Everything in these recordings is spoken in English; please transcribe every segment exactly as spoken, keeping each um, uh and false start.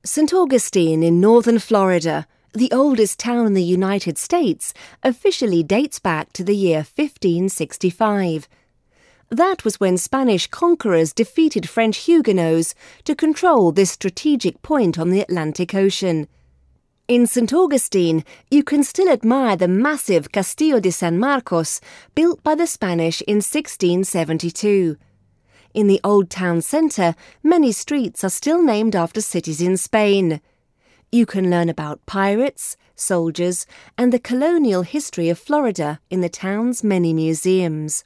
Saint Augustine in northern Florida, the oldest town in the United States, officially dates back to the year fifteen sixty-five. That was when Spanish conquerors defeated French Huguenots to control this strategic point on the Atlantic Ocean. In Saint Augustine, you can still admire the massive Castillo de San Marcos, built by the Spanish in sixteen seventy-two. In the old town centre, many streets are still named after cities in Spain. You can learn about pirates, soldiers, and the colonial history of Florida in the town's many museums.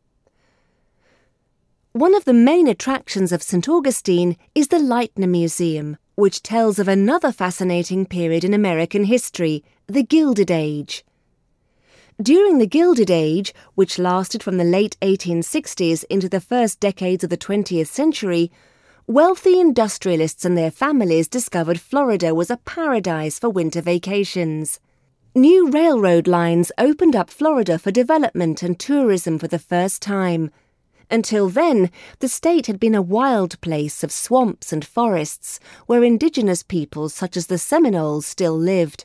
One of the main attractions of Saint Augustine is the Lightner Museum, which tells of another fascinating period in American history, the Gilded Age. During the Gilded Age, which lasted from the late eighteen sixties into the first decades of the twentieth century, wealthy industrialists and their families discovered Florida was a paradise for winter vacations. New railroad lines opened up Florida for development and tourism for the first time. Until then, the state had been a wild place of swamps and forests where indigenous peoples such as the Seminoles still lived.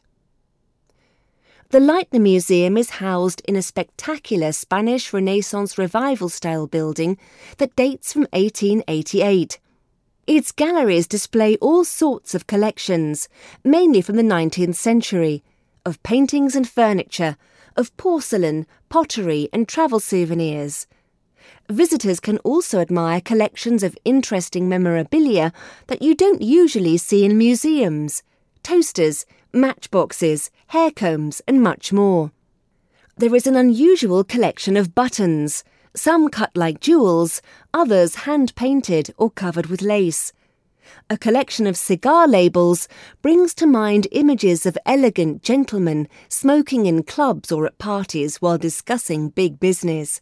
The Lightner Museum is housed in a spectacular Spanish Renaissance Revival-style building that dates from eighteen eighty-eight. Its galleries display all sorts of collections, mainly from the nineteenth century, of paintings and furniture, of porcelain, pottery and travel souvenirs. Visitors can also admire collections of interesting memorabilia that you don't usually see in museums: toasters, matchboxes, hair combs and much more. There is an unusual collection of buttons, some cut like jewels, others hand-painted or covered with lace. A collection of cigar labels brings to mind images of elegant gentlemen smoking in clubs or at parties while discussing big business.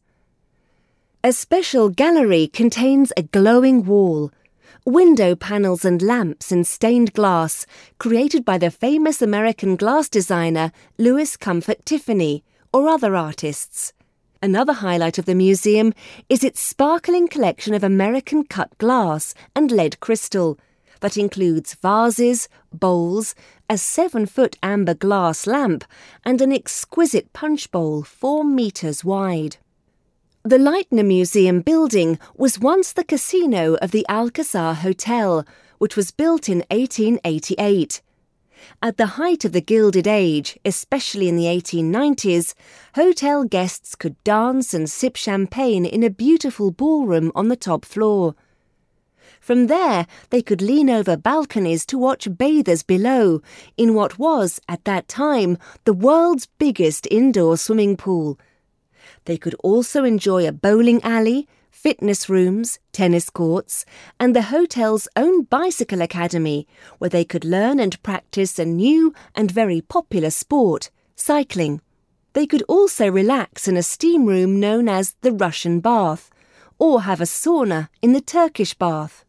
A special gallery contains a glowing wall, window panels and lamps in stained glass created by the famous American glass designer Louis Comfort Tiffany or other artists. Another highlight of the museum is its sparkling collection of American cut glass and lead crystal that includes vases, bowls, a seven-foot amber glass lamp and an exquisite punch bowl four metres wide. The Lightner Museum building was once the casino of the Alcazar Hotel, which was built in eighteen eighty-eight. At the height of the Gilded Age, especially in the eighteen nineties, hotel guests could dance and sip champagne in a beautiful ballroom on the top floor. From there, they could lean over balconies to watch bathers below, in what was, at that time, the world's biggest indoor swimming pool. They could also enjoy a bowling alley, fitness rooms, tennis courts, and the hotel's own bicycle academy, where they could learn and practice a new and very popular sport, cycling. They could also relax in a steam room known as the Russian bath, or have a sauna in the Turkish bath.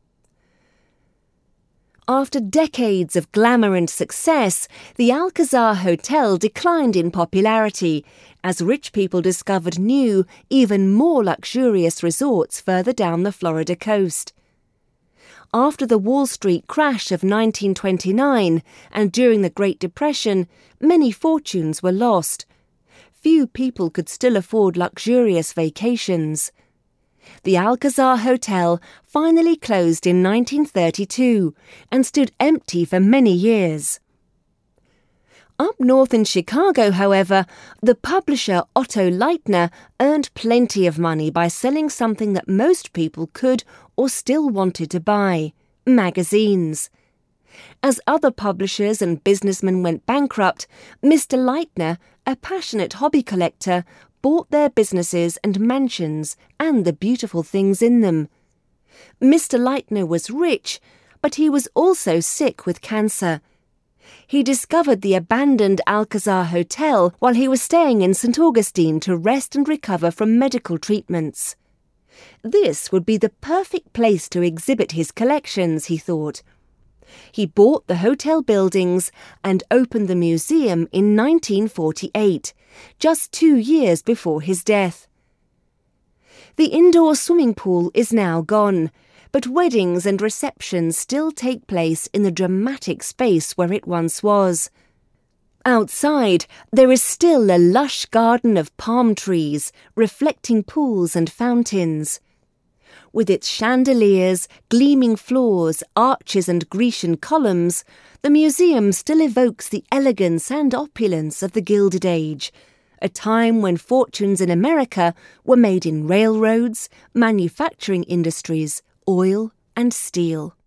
After decades of glamour and success, the Alcazar Hotel declined in popularity as rich people discovered new, even more luxurious resorts further down the Florida coast. After the Wall Street crash of nineteen twenty-nine and during the Great Depression, many fortunes were lost. Few people could still afford luxurious vacations. The Alcazar Hotel finally closed in nineteen thirty-two and stood empty for many years. Up north in Chicago, however, the publisher Otto Lightner earned plenty of money by selling something that most people could or still wanted to buy: magazines. As other publishers and businessmen went bankrupt, Mister Lightner, a passionate hobby collector, bought their businesses and mansions and the beautiful things in them. Mister Lightner was rich, but he was also sick with cancer. He discovered the abandoned Alcazar Hotel while he was staying in Saint Augustine to rest and recover from medical treatments. This would be the perfect place to exhibit his collections, he thought. He bought the hotel buildings and opened the museum in nineteen forty-eight, just two years before his death. The indoor swimming pool is now gone, but weddings and receptions still take place in the dramatic space where it once was. Outside, there is still a lush garden of palm trees, reflecting pools and fountains. With its chandeliers, gleaming floors, arches and Grecian columns, the museum still evokes the elegance and opulence of the Gilded Age, a time when fortunes in America were made in railroads, manufacturing industries, oil and steel.